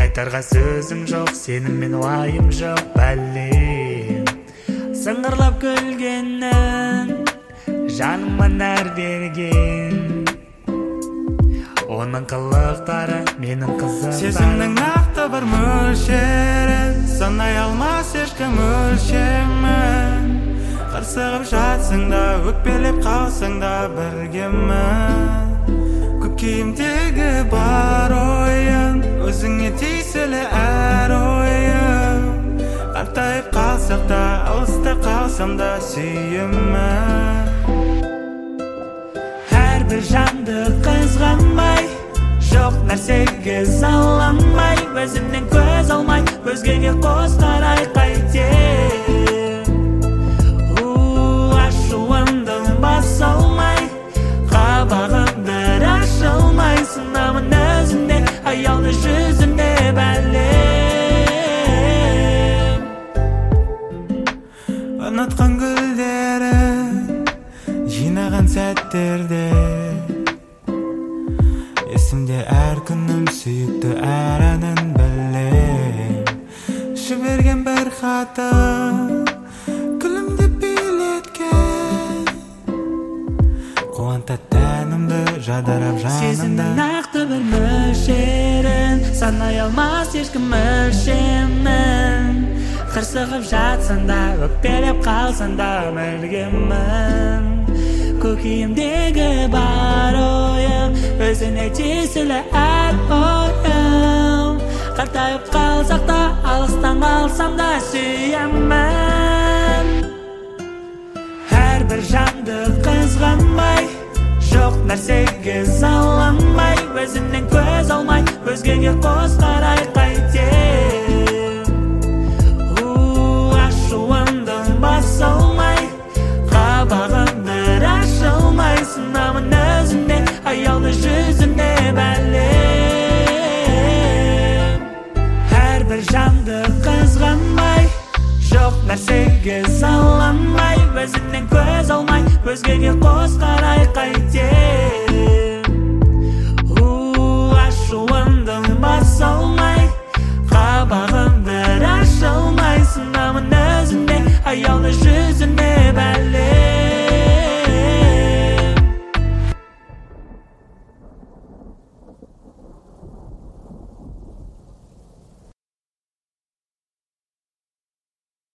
айтарға сөзім жоқ, сеніммен уайым жоқ бәлем. Сыңғырлап күлгенің жаныма нәр берген, оның қылықтары менің қызықтарым. Сезімнің нақты бір мөлшерін санай алмас ешкім өлшемін. Қырсығып жатсың да, өкпелеп қалсың да біргемін. Көкейімдегі бар ойын өзіңе тиесілі әр ойым. Қартайып қалсақ та, алыста қалсам да сүйемін. Әрбір жанды қызғанбай, жоқ нәрсеге заланбай, өзімнен көз алмай, өзгеге қос қарай қайтем. Ашуымды баса алмай, қабағым бір ашылмай, сынамын өзімде, аяулы жүзімде бәлем. Ұнатқан гүлдері жинаған сәттерде, есімде әр күнім сүйікті әр әнін білем. Жіберген бір хатым күлімдеп билеткен, қуанта тәнімді жадырап жанымда. Сезімнің нақты бір мөлшерін санай алмас ешкім өлшемін. Қырсығып жатсан да, өкпелеп қалсан да біргемін. Көкейімдегі бар ойым өзіңе тиесілі әр ойым. Қартайып қалсақ та, алыстан қалсам да сүйемін. Әрбір жанды қызғанбай, жоқ нәрсеге заланбай, өзімнен көз алмай, өзгеге қос